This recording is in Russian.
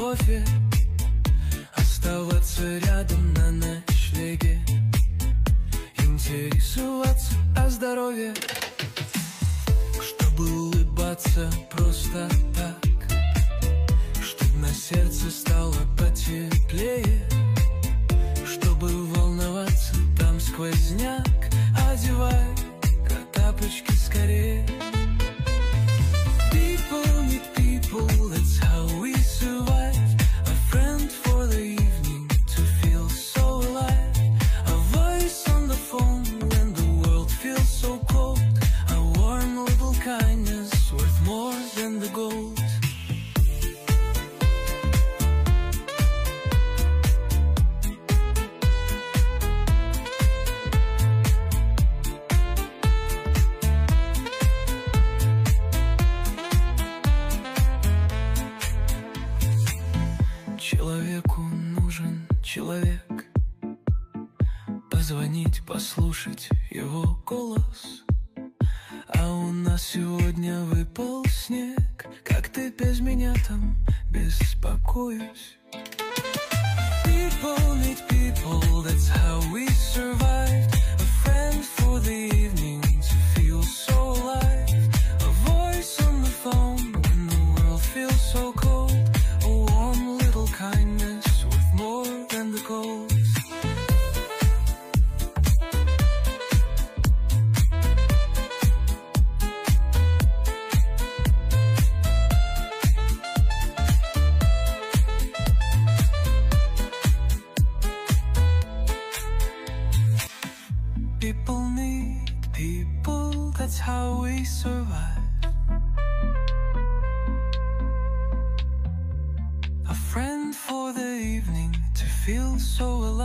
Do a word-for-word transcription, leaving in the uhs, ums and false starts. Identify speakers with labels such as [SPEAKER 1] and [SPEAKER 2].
[SPEAKER 1] кофе, оставаться рядом на ночлеге, интересоваться о здоровье, чтобы улыбаться просто так, чтоб на сердце стало потеплее, чтобы волноваться, там сквозняк, одевай-ка тапочки скорее. People need people, that's how we survive. A friend for the evening to feel so alive. A voice on the phone when the world feels so cold. A warm little kindness worth more than the gold. Человеку нужен человек, позвонить, послушать его голос. А у нас сегодня выпал снег, как ты без меня там беспокоюсь. People need people, that's how we survive. A friend for the evening to feel so alive. A voice on the phone when the world feels so cold. A warm little kindness worth more than the gold. People need people, that's how we survive. A friend for the evening to feel so alive.